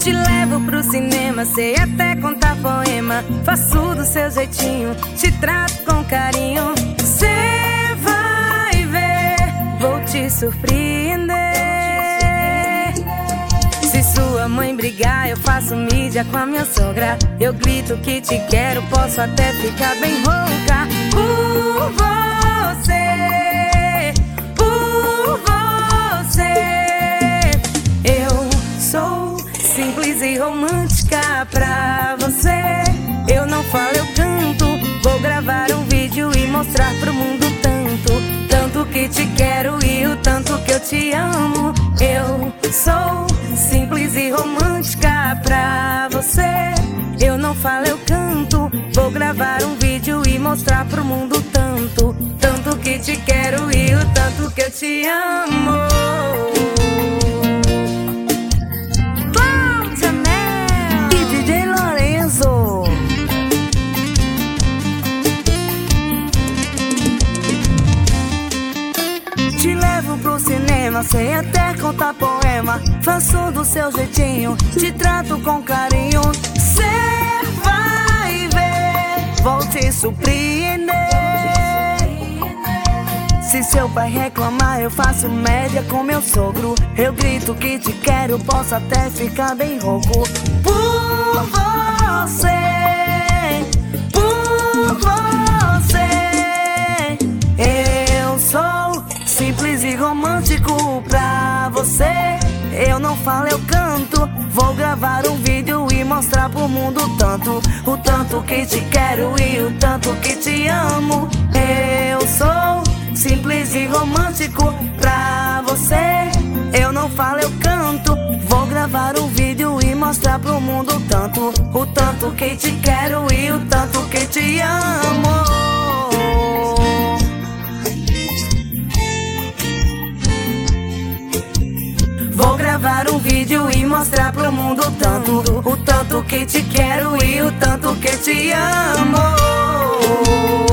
Te levo pro cinema, sei até contar poema. Faço do seu jeitinho, te trato com carinho. Cê vai ver, vou te surpreender. Se sua mãe brigar, eu faço mídia com a minha sogra. Eu grito que te quero, posso até ficar bem rouca. Por você, por você. Eu sou simples e romântica pra você. Eu não falo, eu canto. Vou gravar um vídeo e mostrar pro mundo tanto que te quero e o tanto que eu te amo. Eu sou simples e romântica pra você. Eu não falo, eu canto. Vou gravar um vídeo e mostrar pro mundo tanto que te quero e o tanto que eu te amo. Te levo pro cinema, sei até contar poema. Faço do seu jeitinho, te trato com carinho. Cê vai ver, vou te surpreender. Se seu pai reclamar, eu faço média com meu sogro. Eu grito que te quero, posso até ficar bem rouco. Por você, por você. Eu sou simples e romântico pra você. Eu não falo, eu canto. Vou gravar um vídeo e mostrar pro mundo o tanto que te quero e o tanto que te amo. Eu sou simples e romântico pra você. Eu não falo, eu canto. Vou gravar um vídeo e mostrar pro mundo o tanto que te quero e o tanto que te amo. Vou gravar um vídeo e mostrar pro mundo o tanto que te quero e o tanto que te amo.